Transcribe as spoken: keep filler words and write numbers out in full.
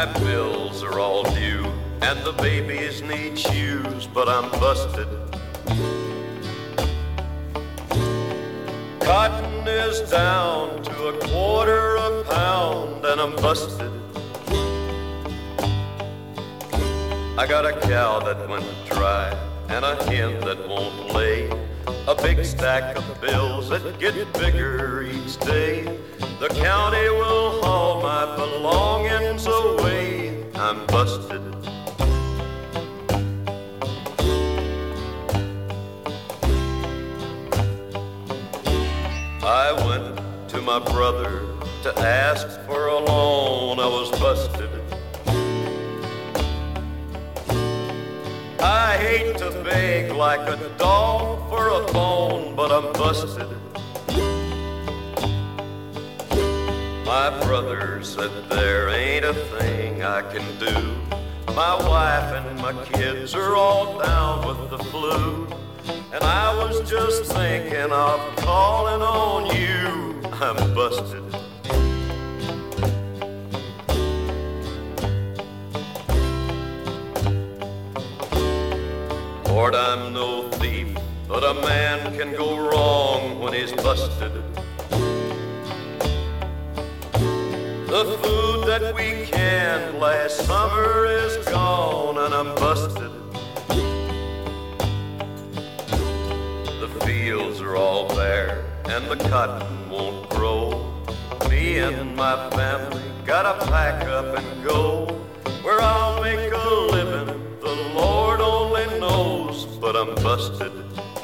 My bills are all due, and the babies need shoes, but I'm busted. Cotton is down to a quarter a pound, and I'm busted. I got a cow that went dry, and a hen that won't lay, a big stack of bills that get bigger each day. The county will haul my belongings away. I'm busted. I went to my brother to ask for a loan. I was busted. I hate to beg like a dog for a bone, but I'm busted. My brother said there ain't a thing I can do. My wife and my kids are all down with the flu, and I was just thinking of calling on you. I'm busted. Lord, I'm no thief, but a man can go wrong when he's busted. The food that we canned last summer is gone, and I'm busted. The fields are all bare, and the cotton won't grow. Me and my family gotta pack up and go. Where I'll make a living, the Lord only knows, but I'm busted.